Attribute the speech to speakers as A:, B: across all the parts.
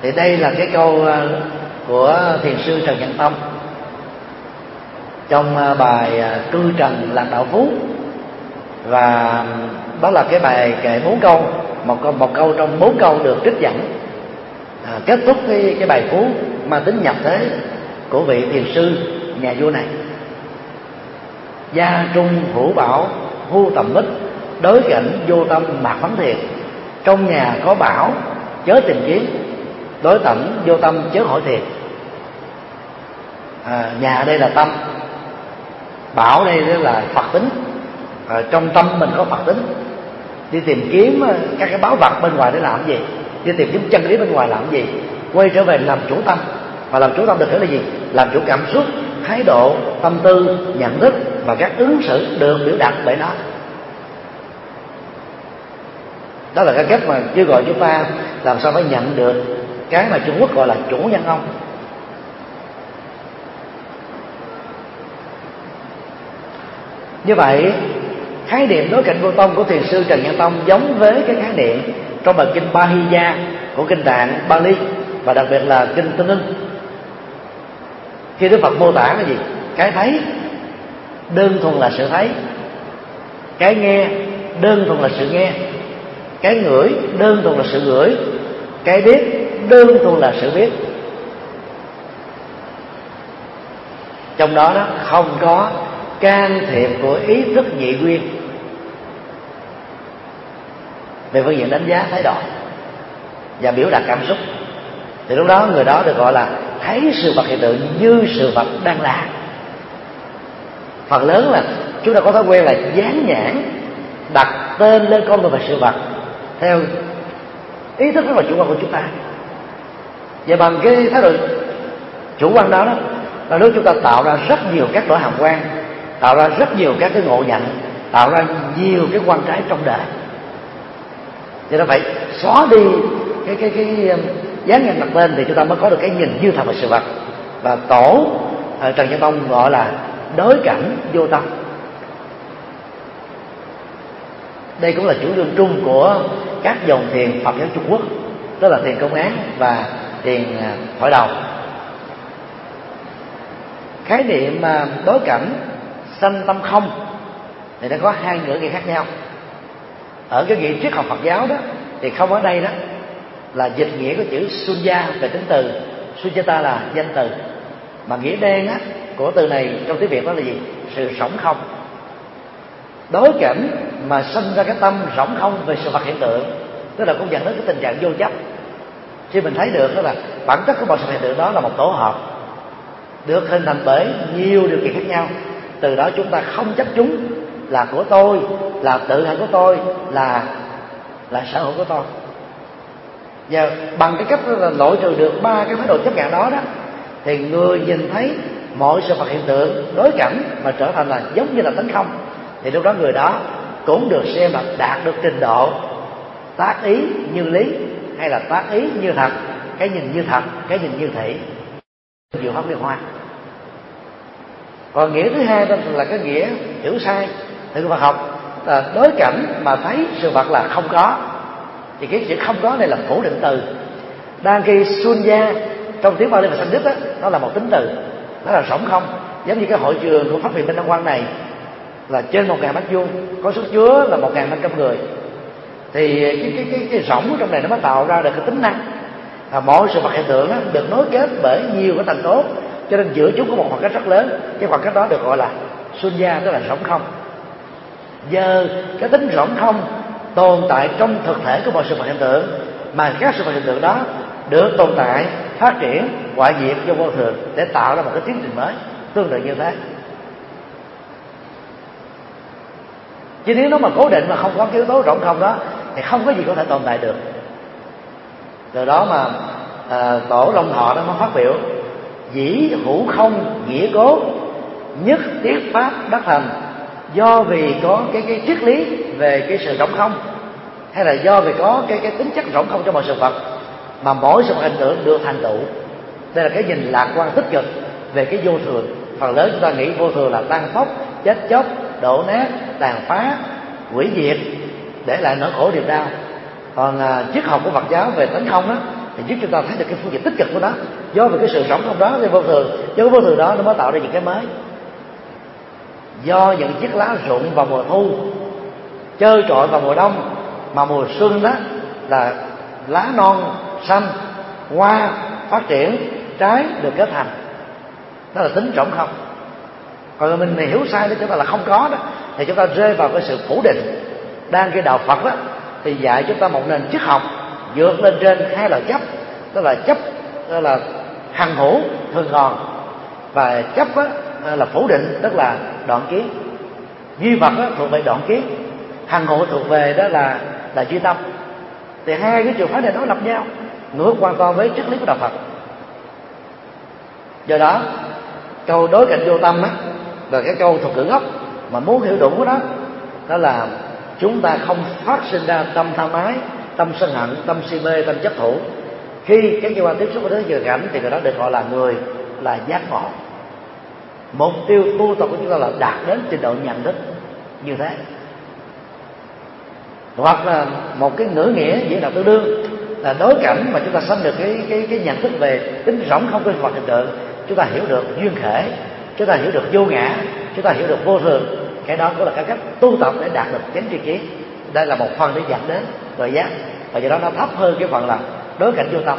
A: Thì đây là cái câu của thiền sư Trần Nhân Tông trong bài Cư Trần Lạc Đạo Phú, và đó là cái bài kệ 4 câu, một câu trong 4 câu được trích dẫn kết thúc cái bài Phú mang tính nhập thế của vị thiền sư nhà vua này. Gia trung hữu bảo hu tầm bích, đối cảnh vô tâm mạc phấn thiền. Trong nhà có bảo chớ tìm kiếm, đối cảnh vô tâm chớ hỏi thiền. Nhà ở đây là tâm, bảo đây là Phật tính. Trong tâm mình có Phật tính. Đi tìm kiếm các cái báu vật bên ngoài để làm gì? Đi tìm kiếm chân lý bên ngoài làm gì? Quay trở về làm chủ tâm. Và làm chủ tâm được hiểu là gì? Làm chủ cảm xúc, thái độ, tâm tư, nhận thức và các ứng xử được biểu đạt bởi nó. Đó là cái cách mà kêu gọi chúng ta làm sao phải nhận được cái mà Trung Quốc gọi là chủ nhân ông. Như vậy, khái niệm đối cảnh vô tâm của thiền sư Trần Nhân Tông giống với cái khái niệm trong bài kinh Bahiya của kinh Tạng Bali, và đặc biệt là kinh Tinh Ưng. Khi Đức Phật mô tả là gì? Cái thấy đơn thuần là sự thấy, cái nghe đơn thuần là sự nghe, cái ngửi đơn thuần là sự ngửi, cái biết đơn thuần là sự biết. Trong đó không có can thiệp của ý thức nhị nguyên về phương diện đánh giá, thái độ và biểu đạt cảm xúc. Thì lúc đó người đó được gọi là thấy sự vật hiện tượng như sự vật đang là. Phần lớn là chúng ta có thói quen là dán nhãn, đặt tên lên con người và sự vật theo ý thức rất là chủ quan của chúng ta. Và bằng cái thái độ chủ quan đó là lúc chúng ta tạo ra rất nhiều các nỗi hàm quan, tạo ra rất nhiều các cái ngộ nhận, tạo ra nhiều cái quan trái trong đời. Cho nên phải xóa đi cái dán nhãn đặt tên thì chúng ta mới có được cái nhìn như thật về sự vật. Và tổ Trần Nhân Tông gọi là đối cảnh vô tâm. Đây cũng là chủ trương chung của các dòng thiền Phật giáo Trung Quốc, tức là thiền công án và thiền hội đầu. Khái niệm đối cảnh sanh tâm không thì nó có hai ngữ nghĩa khác nhau. Ở cái nghĩa triết học Phật giáo đó thì không ở đây đó là dịch nghĩa của chữ sunya về tính từ, sunyata là danh từ, mà nghĩa đen á của từ này trong tiếng Việt đó là gì? Sự rỗng không. Đối cảnh mà sinh ra cái tâm rỗng không về sự vật hiện tượng, tức là cũng dẫn đến cái tình trạng vô chấp. Khi mình thấy được đó là bản chất của mọi sự hiện tượng đó là một tổ hợp được hình thành bởi nhiều điều kiện khác nhau, từ đó chúng ta không chấp chúng là của tôi, là tự hạnh của tôi, là sở hữu của tôi. Và bằng cái cách là loại trừ được ba cái thái độ chấp nhận đó thì người nhìn thấy mọi sự vật hiện tượng đối cảnh mà trở thành là giống như là tánh không, thì lúc đó người đó cũng được xem là đạt được trình độ tác ý như lý, hay là tác ý như thật, cái nhìn như thật, cái nhìn như thị, diệu pháp liên hoa. Còn nghĩa thứ hai đó là cái nghĩa hiểu sai từ Phật học, là đối cảnh mà thấy sự vật là không có, thì cái chữ không có này là phủ định từ. Đang khi sunya trong tiếng Bali và Sanskrit đó, nó là một tính từ, nó là rỗng không. Giống như cái hội trường của Pháp viện Minh Đăng Quang này là trên 1.000 mét vuông, có sức chứa là 1.500 người, thì cái rỗng trong này nó mới tạo ra được cái tính năng. Mọi sự vật hiện tượng đó được nối kết bởi nhiều cái tầng tốt, cho nên giữa chúng có một khoảng cách rất lớn. Cái khoảng cách đó được gọi là sunya, tức là rỗng không. Giờ cái tính rỗng không tồn tại trong thực thể của mọi sự vật hiện tượng, mà các sự vật hiện tượng đó được tồn tại, phát triển, hoại diệt vô vô thường để tạo ra một cái tiến trình mới tương tự như thế. Chứ nếu nó mà cố định mà không có cái yếu tố rỗng không đó thì không có gì có thể tồn tại được. Từ đó mà Tổ Long Thọ nó mới phát biểu: dĩ hữu không nghĩa cố, nhất thiết pháp đắc thành. Do vì có cái triết lý về cái sự rỗng không, hay là do vì có cái tính chất rỗng không trong mọi sự vật mà mỗi sự vật hiện tượng được thành tựu. Đây là cái nhìn lạc quan tích cực về cái vô thường. Phần lớn chúng ta nghĩ vô thường là tan phốc, chết chóc, đổ nát, tàn phá, hủy diệt, để lại nỗi khổ niềm đau. Còn triết học của Phật giáo về tánh không đó thì giúp chúng ta thấy được cái phương diện tích cực của nó. Do vì cái sự sống không đó thì vô thường, do cái vô thường đó nó mới tạo ra những cái mới. Do những chiếc lá rụng vào mùa thu, trơ trọi vào mùa đông, mà mùa xuân đó là lá non xanh, hoa phát triển, trái được kết thành. Đó là tính rỗng không. Còn mình hiểu sai đó chúng ta là không có đó, thì chúng ta rơi vào cái sự phủ định. Đang cái đạo Phật đó thì dạy chúng ta một nền triết học vượt lên trên hai loại chấp, đó là chấp đó là hằng hữu thường còn, và chấp đó là phủ định, tức là đoạn kiến. Duy vật đó thuộc về đoạn kiến, hằng hữu thuộc về đó là duy tâm. Thì hai cái trường phái này đối lập nhau, ngược hoàn toàn với triết lý của đạo Phật. Do đó câu đối cảnh vô tâm á là cái câu thuật ngữ gốc mà muốn hiểu đủ của nó, đó là chúng ta không phát sinh ra tâm tham ái, tâm sân hận, tâm si mê, tâm chấp thủ. Khi các cơ quan tiếp xúc với thế giới cảnh thì người đó được gọi là người là giác ngộ. Mục tiêu tu tập của chúng ta là đạt đến trình độ nhận thức như thế. Hoặc là một cái ngữ nghĩa diễn đạt tương đương là đối cảnh mà chúng ta sanh được cái nhận thức về tính rỗng không của vật hiện tượng. Chúng ta hiểu được duyên khể, chúng ta hiểu được vô ngã, chúng ta hiểu được vô thường. Cái đó cũng là cái cách tu tập để đạt được chánh tri kiến. Đây là một phần để dẫn đến tuệ giác, và do đó nó thấp hơn cái phần là đối cảnh vô tâm.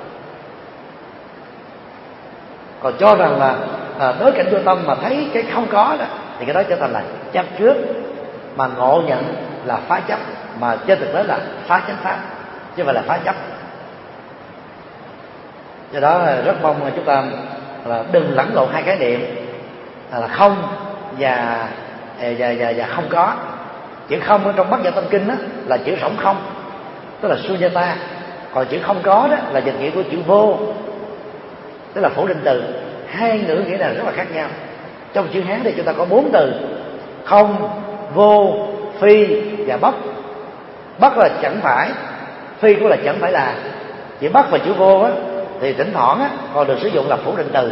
A: Còn cho rằng là đối cảnh vô tâm mà thấy cái không có đó thì cái đó trở thành là chấp trước, mà ngộ nhận là phá chấp, mà trên thực tế là phá chánh pháp chứ không phải là phá chấp. Do đó rất mong chúng ta là đừng lẫn lộn hai khái niệm là không và không có. Chữ không ở trong Bát Nhã Tâm Kinh đó là chữ rỗng không, tức là sunyata. Còn chữ không có đó là dịch nghĩa của chữ vô, tức là phủ định từ. Hai ngữ nghĩa này rất là khác nhau. Trong chữ Hán thì chúng ta có 4 từ: không, vô, phi và bất. Bất là chẳng phải, phi cũng là chẳng phải là. Chữ bất và chữ vô á thì thỉnh thoảng á còn được sử dụng là phủ định từ.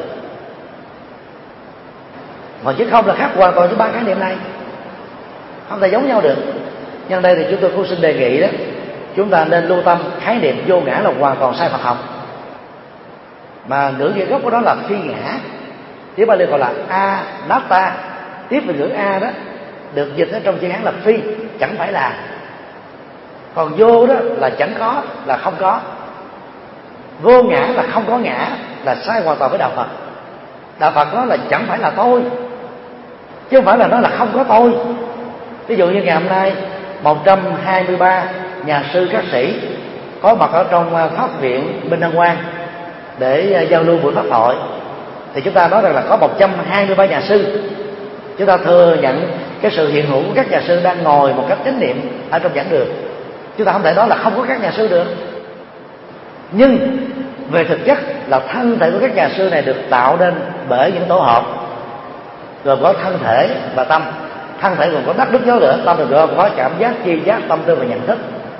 A: Còn chữ không là khác hoàn toàn với ba khái niệm này, không thể giống nhau được. Nhân đây thì chúng tôi cũng xin đề nghị đó, chúng ta nên lưu tâm khái niệm vô ngã là hoàn toàn sai Phật học, mà ngữ nghĩa gốc của đó là phi ngã. Tiếng Bali gọi là anatta. Tiếp về ngữ a đó được dịch ở trong chữ Hán là phi, chẳng phải là. Còn vô đó là chẳng có, là không có. Vô ngã là không có ngã, là sai hoàn toàn với đạo Phật. Đạo Phật nói là chẳng phải là tôi, chứ không phải là nó là không có tôi. Ví dụ như ngày hôm nay 123 nhà sư các sĩ có mặt ở trong Pháp viện Minh Đăng Quang để giao lưu buổi pháp thoại, thì chúng ta nói rằng là có 123 nhà sư. Chúng ta thừa nhận cái sự hiện hữu của các nhà sư đang ngồi một cách chánh niệm ở trong giảng đường. Chúng ta không thể nói là không có các nhà sư được. Nhưng về thực chất là thân thể của các nhà sư này được tạo nên bởi những tổ hợp gồm có thân thể và tâm. Thân thể gồm có đất nước gió lửa, tâm được gồm có cảm giác, tri giác, tâm tư và nhận thức.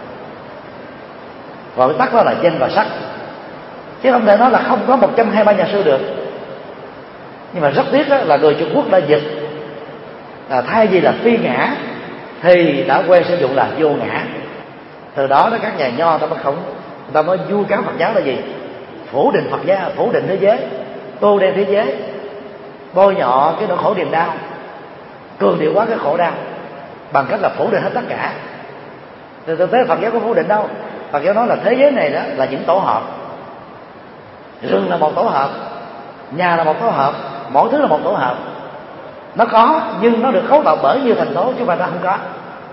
A: Còn cái tắc đó là danh và sắc. Chứ không thể nói là không có 123 nhà sư được. Nhưng mà rất tiếc là người Trung Quốc đã dịch thay vì là phi ngã thì đã quen sử dụng là vô ngã. Từ đó các nhà nho ta mới vu cáo Phật giáo là gì? Phủ định Phật giáo, phủ định thế giới, tô đen thế giới, bôi nhọ cái nỗi khổ niềm đau, cường điệu quá cái khổ đau bằng cách là phủ định hết tất cả. Từ thực tế Phật giáo có phủ định đâu. Phật giáo nói là thế giới này đó là những tổ hợp. Rừng là một tổ hợp, nhà là một tổ hợp, mỗi thứ là một tổ hợp. Nó có nhưng nó được cấu tạo bởi nhiều thành tố, chứ không phải nó không có.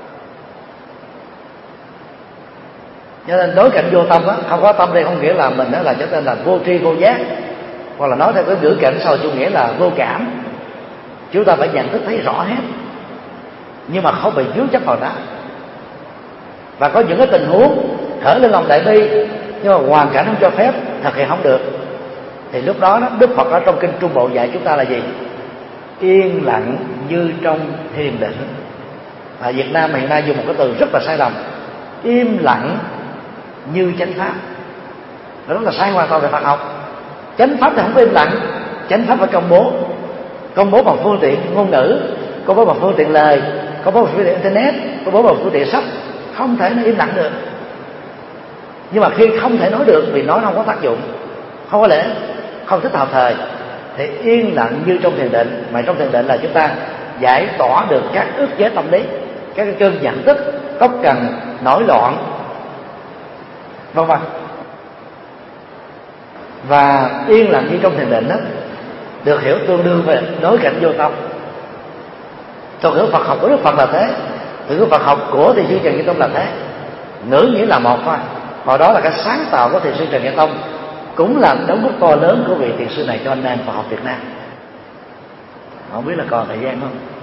A: Cho nên đối cảnh vô tâm đó, không có tâm đây không nghĩa là mình đó là trở nên là vô tri vô giác, hoặc là nói theo cái ngữ cảnh sau chủ nghĩa là vô cảm. Chúng ta phải nhận thức thấy rõ hết, nhưng mà không bị vướng chấp vào đó. Và có những cái tình huống khởi lên lòng đại bi nhưng mà hoàn cảnh không cho phép, thực hiện không được, thì lúc đó Đức Phật ở trong kinh Trung Bộ dạy chúng ta là gì? Yên lặng như trong thiền định. Ở Việt Nam hiện nay dùng một cái từ rất là sai lầm: im lặng như chánh pháp. Đó là sai hoàn toàn về Phật học. Chánh pháp thì không có im lặng, chánh pháp phải công bố bằng phương tiện ngôn ngữ, công bố bằng phương tiện lời, công bố bằng phương tiện internet, công bố bằng phương tiện sách. Không thể nó im lặng được. Nhưng mà khi không thể nói được vì nói không có tác dụng, không có lẽ, không thích hợp thời, thì yên lặng như trong thiền định. Mà trong thiền định là chúng ta giải tỏa được các ức chế tâm lý, các cái cơn giận tức, cốc cần, nổi loạn, vân vân. Và yên lặng như trong thiền định đó được hiểu tương đương về đối cảnh vô tâm. Thuật ngữ Phật học của Đức Phật là thế, thuật ngữ Phật học của Thiền sư Trần Nhân Tông là thế. Ngữ nghĩa là một thôi. Và đó là cái sáng tạo của Thiền sư Trần Nhân Tông, cũng là đóng góp to lớn của vị thiền sư này cho anh em Phật học Việt Nam. Không biết là còn thời gian không?